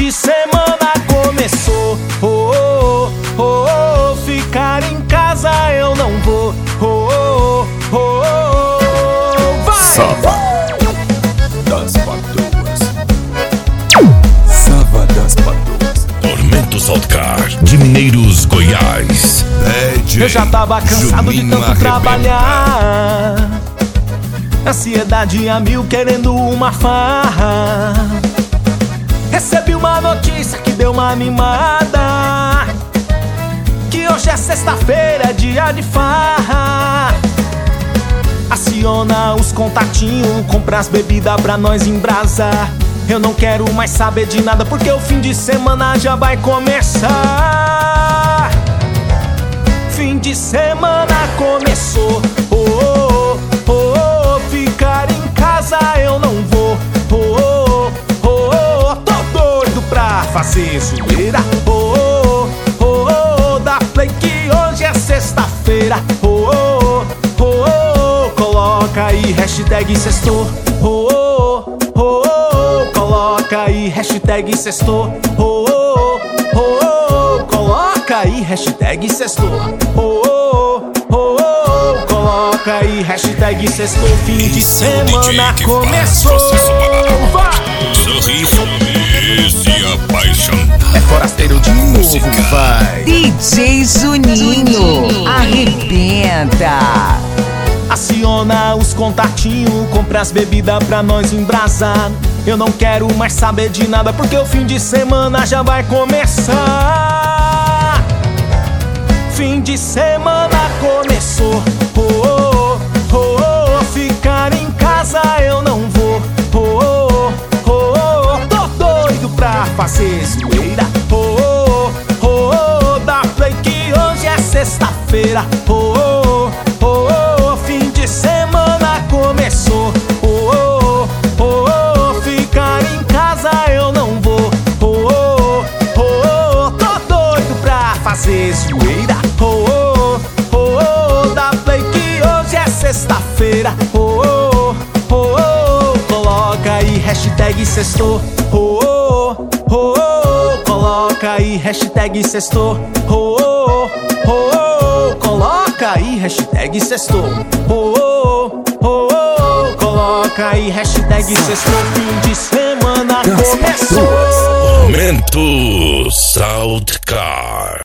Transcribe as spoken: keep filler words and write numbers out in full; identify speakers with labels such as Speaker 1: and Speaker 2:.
Speaker 1: de semana começou. Oh, oh, oh, oh, ficar em casa eu não vou. Oh, oh, oh, oh, vai!
Speaker 2: Sava das Patroas. Sava das Patroas.
Speaker 3: Tormento Soundcar de Mineiros, Goiás.
Speaker 1: Eu já tava cansado de tanto
Speaker 3: Arrebenta.
Speaker 1: trabalhar, ansiedade a mil querendo uma farra. Recebi uma notícia que deu uma animada, que hoje é sexta-feira, é dia de farra. Aciona os contatinhos, compra as bebidas pra nós embrasar. Eu não quero mais saber de nada, porque o fim de semana já vai começar. Fim de semana começou. Oh, oh, oh, oh, ficar em casa eu não vou. Oh, oh, oh, oh, tô doido pra fazer zoeira. Oh, oh, oh, oh, dá play que hoje é sexta-feira. Oh, oh, oh, oh, coloca aí hashtag sextou. Oh, oh, oh, oh, coloca aí hashtag sextou. Oh, oh, oh, oh, coloca aí hashtag sextou. Oh, oh, oh, oh, coloca aí hashtag sextou. Fim de
Speaker 3: Esse é o D J
Speaker 1: semana
Speaker 3: que faz
Speaker 1: começou.
Speaker 3: você soar.
Speaker 1: Vai!
Speaker 3: Sorri feliz e apaixonado.
Speaker 1: É forasteiro de novo, vai!
Speaker 4: D J Juninho, arrebenta.
Speaker 1: Aciona os contatinhos, compra as bebidas pra nós embrasar. Eu não quero mais saber de nada, porque o fim de semana já vai começar. Fim de semana começou. Oh, oh, oh, oh, ficar em casa eu não vou. Oh, oh, oh, oh, tô doido pra fazer zoeira. Oh, oh, oh, oh, dá play que hoje é sexta-feira. Oh, oh, oh, oh, fim de semana começou. Oh, oh, oh, oh, ficar em casa eu não vou. Oh, oh, oh, oh, tô doido pra fazer zoeira. Oh, oh, oh, oh, dá play que hoje é sexta-feira. Oh, oh, oh, oh, coloca aí hashtag sextou. Oh, oh, oh, oh, coloca aí hashtag sextou. Oh, oh, oh, oh, coloca aí hashtag sextou. Oh, oh, oh, oh, coloca aí hashtag sextou. Fim de semana começou.
Speaker 3: Tormento Soundcar.